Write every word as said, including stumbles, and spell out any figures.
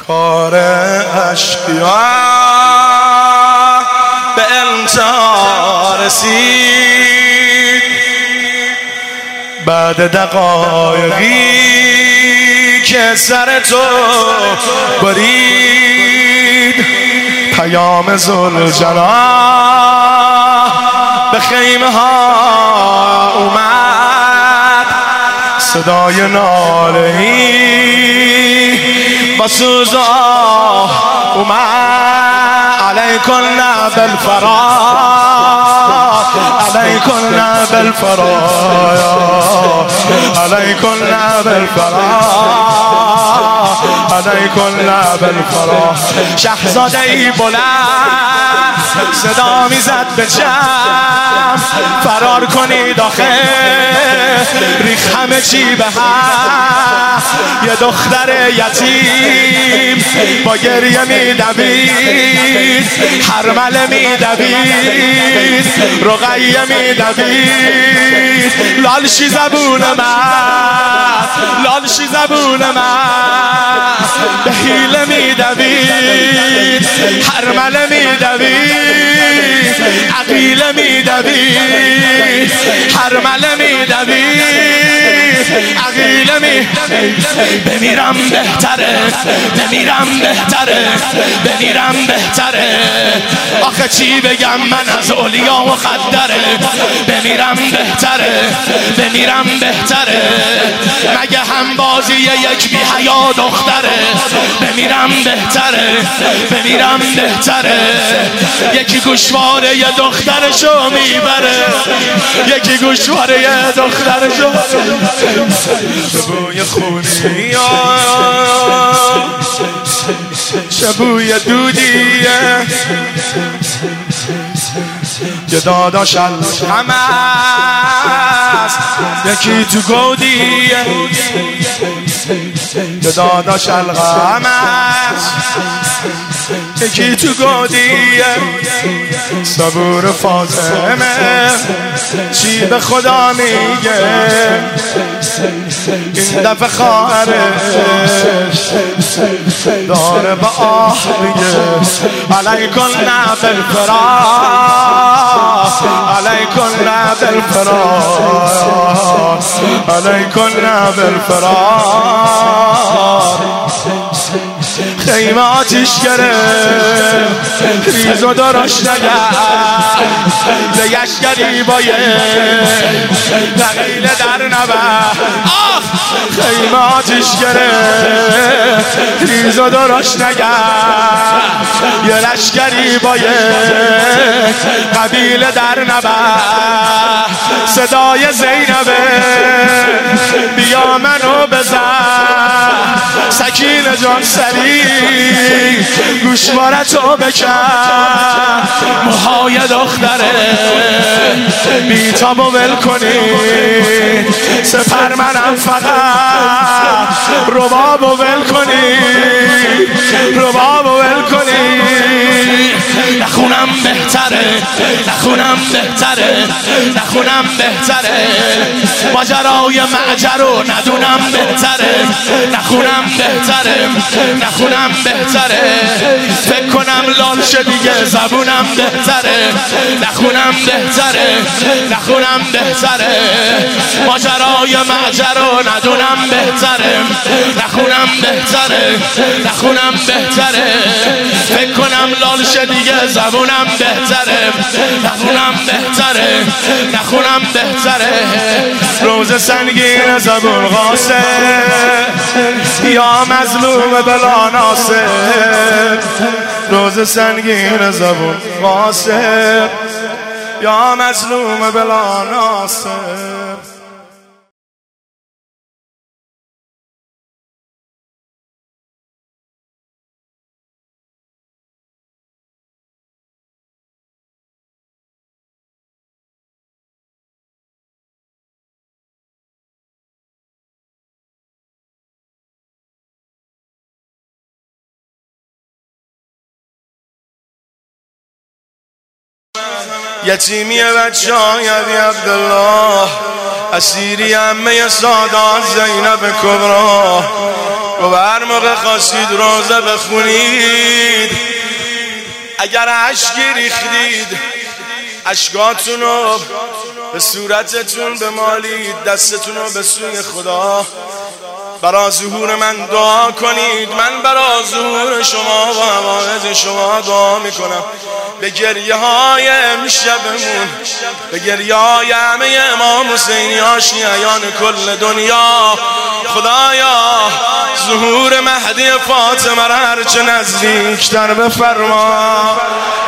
کار اشقیا به انتها رسید. بعد دقایقی که سر تو برید، پیام ذوالجلال به خیمه ها اومد. صدای ناله‌ای با سوز آه اومد. علیکن بالفرار، علیکن بالفرار، علیکن بالفرار، علیکن بالفرار. شهزاده ای بلند صدا میزد به جمع، فرار کنید آخه ریخ همه چی به هم. یه دختر یتیم با گریه میدوید، هرمله میدوید، رقیه میدوید. لالشی زبون من، لالشی زبون من، به حیله میدوید، هرمله میدوید، عقیله میدوید، هرمله میدوید، عقیله می. بمیرم بهتره، بمیرم بهتره، بمیرم بهتره. آخه چی بگم من از اولیا مخدره. بمیرم بهتره، بمیرم بهتره. مگه هم بازی یک بی حیا دختره. بمیرم بهتره، بمیرم بهتره. یکی گوشواره یه دخترشو میبره، یکی گوشواره یه دخترشو. بوی خونی چه بوی دودیه، یه داداش الغم است، یکی تو گودیه. یه داداش الغم است، یکی تو گودیه. صبور فاطمه چی به خدا میگه، این دفعه خواهرش داره با آه میگه. علیکن بالفرار، علیکن بالفرار، علیکن بالفرار. خیمه آتیش گرفت، ریز و درشت نگرد، لگشگری با یه دقیله در نبرد. خیمه آتیش گرفت، ریز و درشت نگرد، یه لشگری با یه قبیله در نبرد. صدای زینبه بیا منو بزن، سکینه جان سری گوشوارتو بکن. موهای دختره بیتابو ول کنی، سپر منم فقط ربابو ول کنی، ربابو ول کنی. نخونم بهتره، نخونم بهتره، نخونم بهتره. ماجرای معجر رو ندونم بهتره، نخونم بهتره، نخونم بهتره. فکر کنم لال شه دیگه زبونم بهتره، نخونم بهتره، نخونم بهتره. ماجرای معجر رو ندونم بهتره، نخونم بهتره، نخونم بهتره. فکر کنم لال شه دیگه زبونم بهتره، نخونم بهتره، نخونم بهتره. روز سنگین زبون قاسم یا مظلوم بلا ناصر. روز سنگین زبون قاسم یا مظلوم بلا ناصر. یتیمی بچه های عبدالله، اسیری عمه سادات زینب کبرا. و هر موقع خواستید روزه بخونید، اگر اشکی ریختید اشکاتونو به صورتتون بمالید، دستتون رو به سوی خدا برای ظهور من دعا کنید. من برای ظهور شما و حوائج شما دعا میکنم. به گریه های امشبمون، به گریه های همه امام حسینی ها شیعیان کل دنیا، خدایا ظهور مهدی فاطمه را هرچه نزدیکتر بفرما.